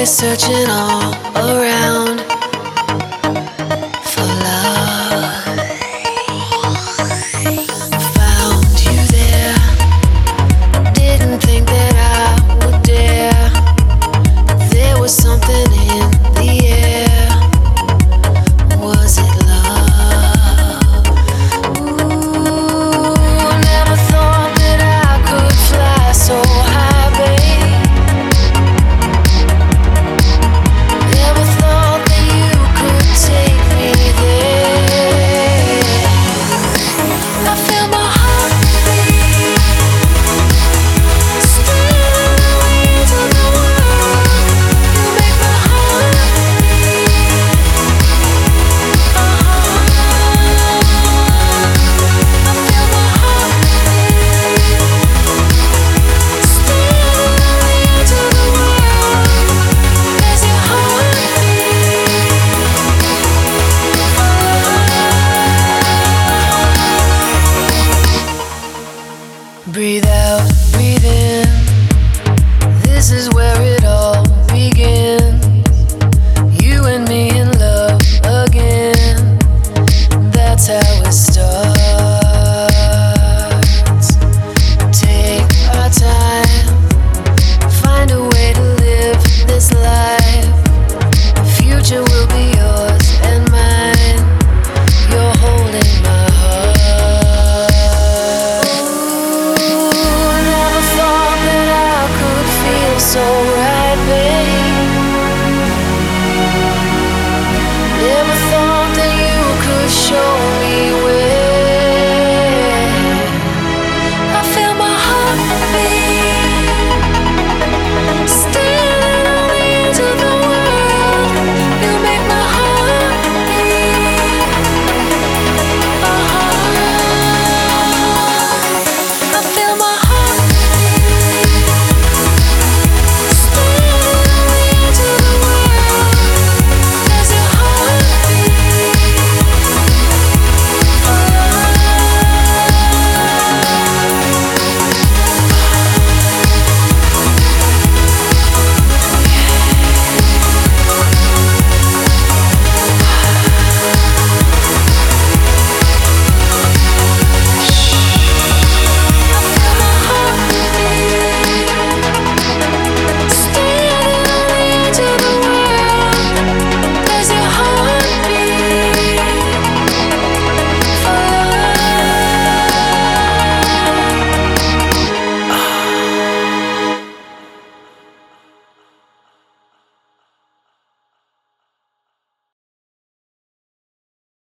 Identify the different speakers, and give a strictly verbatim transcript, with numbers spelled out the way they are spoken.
Speaker 1: always searching all around for love. Found you there. Didn't think that I would dare. There was something in the air. Was it love? Ooh, never thought that I could fly so high, babe. Never thought that you could take me there. I feel my heart beat, staring into the world. You make my heart beat. Uh-huh. I feel my heart beat, staring into the world. There's your heartbeat. Breathe out, breathe in. This is where